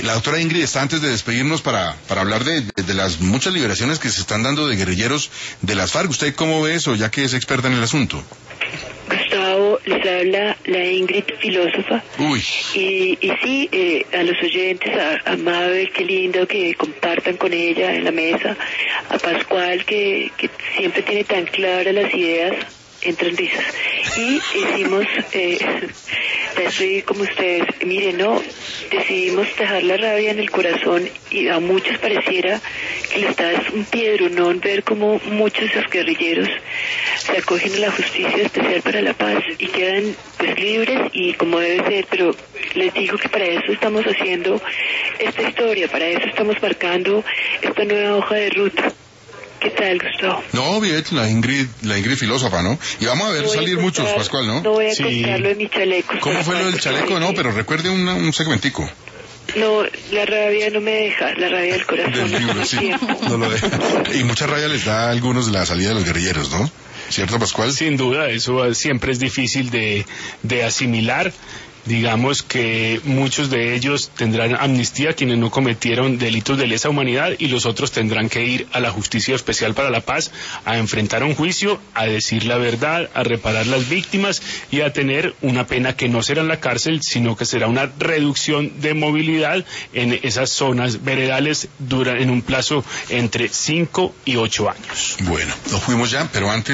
La doctora Ingrid está antes de despedirnos para hablar de las muchas liberaciones que se están dando de guerrilleros de las FARC. ¿Usted cómo ve eso, ya que es experta en el asunto? Gustavo, les habla la Ingrid filósofa. Uy. Y sí, a los oyentes, a Mabel, qué lindo que compartan con ella en la mesa, a Pascual, que siempre tiene tan claras las ideas, entran risas. Y hicimos, ya estoy como ustedes, miren, no, decidimos dejar la rabia en el corazón y a muchos pareciera que les da un piedronón ver cómo muchos de esos guerrilleros se acogen a la justicia especial para la paz y quedan pues libres y como debe ser, pero les digo que para eso estamos haciendo esta historia, para eso estamos marcando esta nueva hoja de ruta. ¿Qué tal, Gustavo? No, bien, la Ingrid filósofa, ¿no? Y vamos a ver salir muchos, Pascual, ¿no? No voy a contar lo de mi chaleco. ¿Cómo fue lo del chaleco? No, pero recuerde un segmentico. No, la rabia no me deja, la rabia del corazón. Del libro, sí, no lo deja. Y mucha rabia les da a algunos de la salida de los guerrilleros, ¿no? ¿Cierto, Pascual? Sin duda, eso siempre es difícil de asimilar. Digamos que muchos de ellos tendrán amnistía, quienes no cometieron delitos de lesa humanidad, y los otros tendrán que ir a la Justicia Especial para la Paz a enfrentar un juicio, a decir la verdad, a reparar las víctimas y a tener una pena que no será en la cárcel, sino que será una reducción de movilidad en esas zonas veredales en un plazo entre 5 y 8 años. Bueno, nos fuimos ya, pero antes